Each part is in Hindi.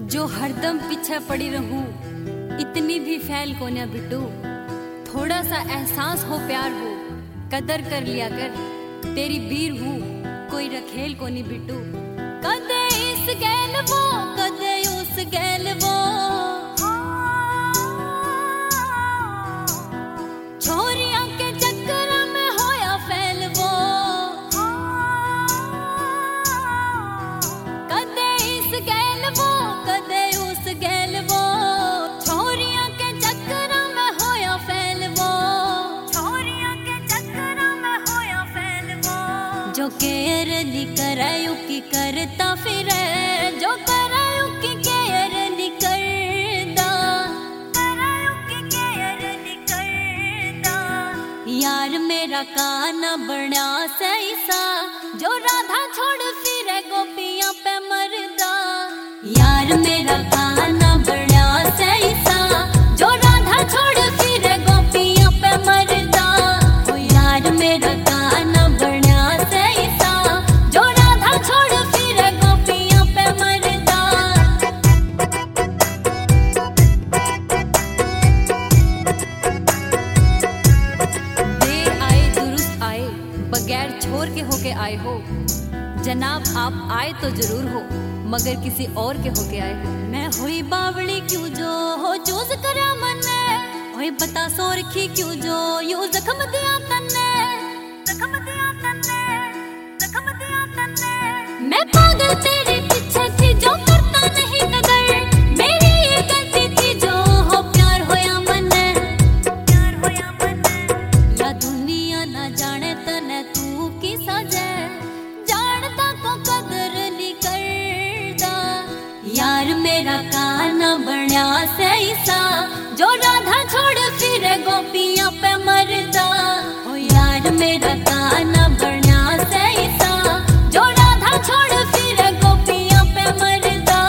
जो हरदम पीछे पड़ी रहूं, इतनी भी फैल को न बिटू। थोड़ा सा एहसास हो प्यार हो, कदर कर लिया कर। तेरी वीर हूँ, कोई रखेल को नहीं बिटू। कदे इस गैल वो, कदे उस गैल वो, छोरियां के चक्कर में होया फैल वो। कदे इस गैल वो, कदे उस गैल वो, छोरियां के चक्कर में होया फैल वो। छोरियां के चक्कर में होया फैल वो। जो केयर नी करे उकी करता फिरे, जो करे उकी केयर नी करदा, करे उकी केयर नी करदा। यार मेरा काना बना सही सा, जो राधा छोड़ फिरे गोपियां पे मरदा। यार मेरा काना बना सही सा, जो राधा छोड़ फिरे गोपियां पे मरदा। ओ यार मेरा काना बना सही सा, जो राधा छोड़ फिरे गोपियां पे मरदा। दे आए दुरुस्त आए, बगैर छोर के होके आए हो। जनाब आप आए तो जरूर हो, मगर किसी और के होके आए हो। मैं हुई बावली क्यों जो हो चूज करा मने, होई बता सो रखी क्यों जो यू जख्म दिया तन्ने, जख्म दिया तन्ने, जख्म दिया तन्ने। मैं पागल तेरे पीछे थी जो करता नहीं कदर, मेरी ये गलती थी जो हो प्यार होया मने, प्यार होया मने। या दुनिया ना जाने तने तू की सजे, जानता को कदर नहीं करदा। यार मेरा काना बना सही सा, जो राधा छोड़ फिरे गोपियां पे मरदा। ओ यार मेरा काना बना सही सा, जो राधा छोड़ फिरे गोपियां पे मरदा।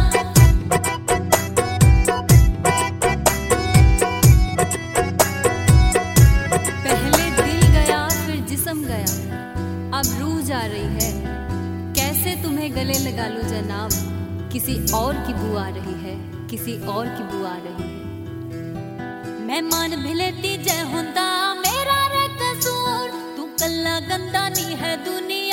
पहले दिल गया फिर जिस्म गया, अब रूह जा रही है। कैसे तुम्हें गले लगा लूं जनाब, किसी और की बू आ रही है, किसी और की बू आ रही है। मेहमान भिलेती जय हुंदा मेरा रे कसूर, तू कल्ला गंदा नहीं है दुनिया